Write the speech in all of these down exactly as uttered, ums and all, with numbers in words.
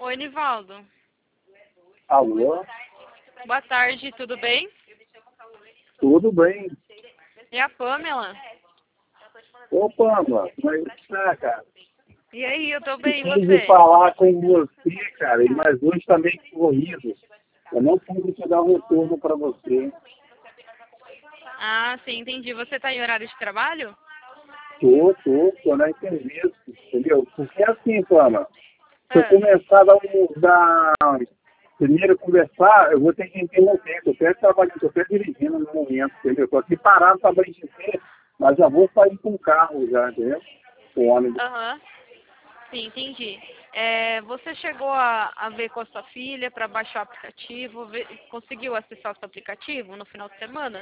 Oi, Nivaldo. Alô? Boa tarde, tudo bem? Tudo bem. E a Pamela? Ô, Pamela, como é que tá, cara? E aí, eu tô bem, e Preciso você? falar com você, cara, mas hoje tá meio corrido. Eu não pude te dar um retorno para você. Ah, sim, entendi. Você tá em horário de trabalho? Tô, tô, tô na entrevista, entendeu? Porque assim, Pamela, se eu Ah, começar a dar um... Dar, primeiro conversar, eu vou ter que interromper, eu quero trabalhar, eu quero dirigindo no momento, entendeu? Eu tô aqui parado para abastecer, mas já vou sair com o carro já, entendeu? Com o ônibus. aham. Sim, entendi. É, você chegou a, a ver com a sua filha para baixar o aplicativo? Ver- conseguiu acessar o seu aplicativo no final de semana?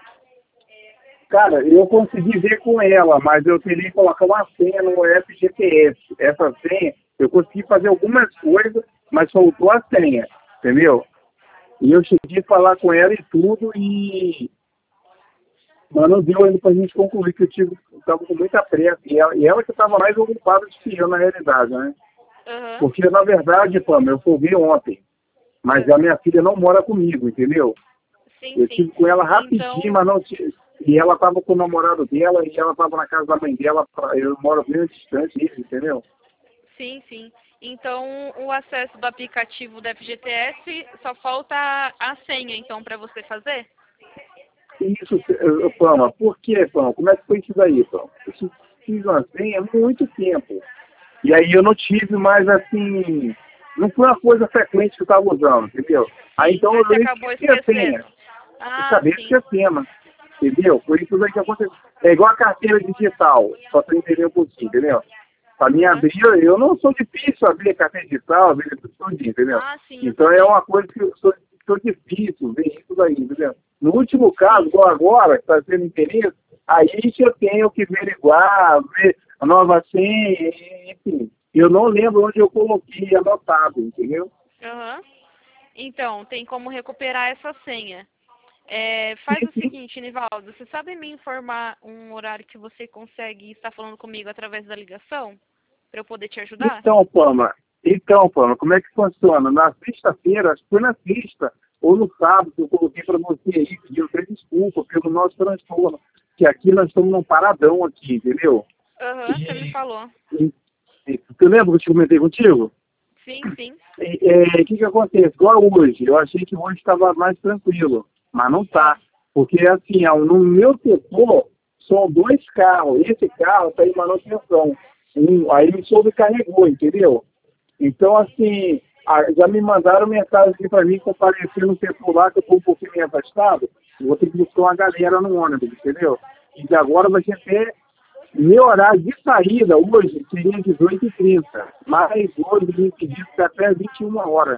Cara, eu consegui ver com ela, mas eu teria que colocar uma senha no F G P S. Essa senha, eu consegui fazer algumas coisas, mas faltou a senha, entendeu? E eu cheguei a falar com ela e tudo, e mas não deu ainda pra gente concluir, que eu tive, estava com muita pressa. E ela, e ela que estava mais ocupada do que eu, na realidade, né? Aham. Porque, na verdade, Pam, eu folguei ontem, mas a minha filha não mora comigo, entendeu? Sim, Eu sim. tive com ela rapidinho, Então, mas não tive. E ela estava com o namorado dela e ela estava na casa da mãe dela. pra- Eu moro bem distante disso, entendeu? sim, sim. Então, o acesso do aplicativo do F G T S só falta a a senha, então, para você fazer? Isso, eh, Pama, por quê, Pama? Como é que foi isso daí, Pama? Eu fiz uma senha há muito tempo. E aí eu não tive mais, assim... Não foi uma coisa frequente que eu estava usando, entendeu? Aí Sim, então aí você eu acabou esqueci a senha. esquecendo. Eu Ah, acabei sim. esquecendo, entendeu? Foi isso daí que aconteceu. É igual a carteira digital, só para entender um pouquinho, entendeu? Para mim Aham. abrir, eu não sou difícil abrir carteira digital, abrir tudo, entendeu? Ah, sim, eu Então é também. uma coisa que eu sou, sou difícil ver isso daí, entendeu? No último caso, Sim, igual agora, que está sendo interesse, aí que eu tenho que averiguar, ver a nova senha, enfim. Eu não lembro onde eu coloquei anotado, entendeu? aham. Então, tem como recuperar essa senha. É, faz o seguinte, Nivaldo, você sabe me informar um horário que você consegue estar falando comigo através da ligação? Para eu poder te ajudar? Então, Pama, então, Pama, como é que funciona? Na sexta-feira, acho que foi na sexta, ou no sábado, eu coloquei para você aí, pedindo até desculpa pelo nosso transtorno, que aqui nós estamos num paradão aqui, entendeu? Aham, você me E, falou. e, e você lembra que eu te comentei contigo? Sim, sim. E é, o que que acontece? Igual hoje, eu achei que hoje estava mais tranquilo, mas não Ah, tá. Porque, assim, ó, no meu setor, são dois carros. Esse carro está em manutenção. Um, aí me sobrecarregou, entendeu? Então, assim, a- já me mandaram mensagem aqui para mim comparecer no setor lá, que eu estou um pouquinho meio afastado. Eu vou ter que buscar uma galera no ônibus, entendeu? E de agora vai ser até... Meu horário de saída hoje seria dezoito e trinta, mas hoje me pediu que até vinte e uma horas.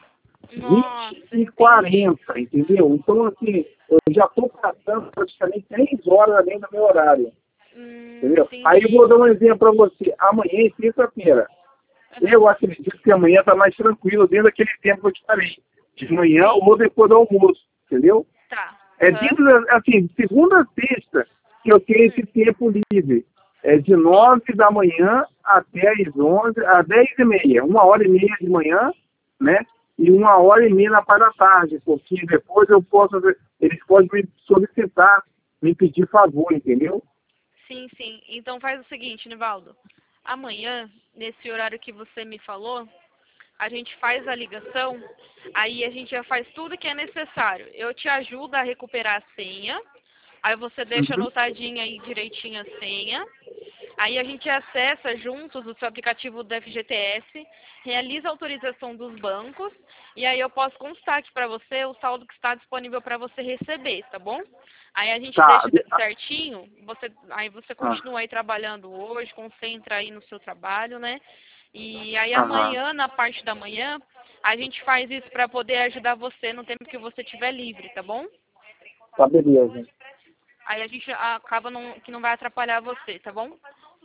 nossa, vinte e entendi. quarenta, entendeu? Então, assim, eu já estou passando praticamente três horas além do meu horário, Hum, entendeu? Aí eu entendi. vou dar um exemplo para você. Amanhã é terça-feira. Aham. Eu acredito que amanhã está mais tranquilo dentro daquele tempo que eu te falei. De manhã Sim, ou depois do almoço, entendeu? tá. É Aham. dentro, da- assim, de segunda a sexta que eu tenho esse Hum, tempo livre. É de sim, nove da manhã até as onze, às dez e meia. Uma hora e meia de manhã, né? E uma hora e meia na parte da tarde, porque depois eu posso, eles podem me solicitar, me pedir favor, entendeu? sim, sim. Então faz o seguinte, Nivaldo. Amanhã, nesse horário que você me falou, a gente faz a ligação, aí a gente já faz tudo que é necessário. Eu te ajudo a recuperar a senha, aí você deixa Uhum. anotadinha aí direitinho a senha, aí a gente acessa juntos o seu aplicativo do F G T S, realiza a autorização dos bancos, e aí eu posso constar aqui para você o saldo que está disponível para você receber, tá bom? Aí a gente Tá. deixa de- certinho, você, aí você Ah, continua aí trabalhando hoje, concentra aí no seu trabalho, né? E aí aham. amanhã, na parte da manhã, a gente faz isso para poder ajudar você no tempo que você estiver livre, tá bom? Tá, beleza. Aí a gente acaba não, que não vai atrapalhar você, tá bom?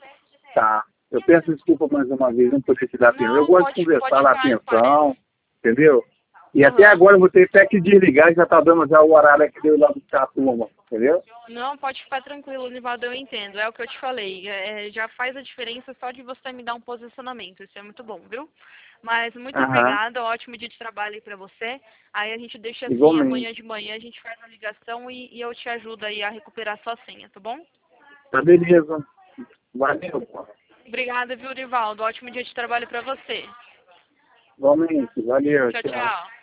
Tá. Eu peço desculpa mais uma vez, não poder te dar atenção. Eu Não, gosto de pode, conversar, pode dar transparecer. atenção, entendeu? E até Aham. agora eu vou ter até que desligar, já tá dando já o horário aqui deu lá do a turma, entendeu? Não, pode ficar tranquilo, Nivaldo, eu entendo. É o que eu te falei. É, já faz a diferença só de você me dar um posicionamento. Isso é muito bom, viu? Mas muito Aham. obrigada, ótimo dia de trabalho aí pra você. Aí a gente deixa assim, Igualmente. amanhã de manhã a gente faz a ligação e, e eu te ajudo aí a recuperar sua senha, tá bom? Tá beleza. Valeu, pô. Obrigada, viu, Nivaldo? Ótimo dia de trabalho pra você. Igualmente. Valeu, Tchau, tchau. tchau.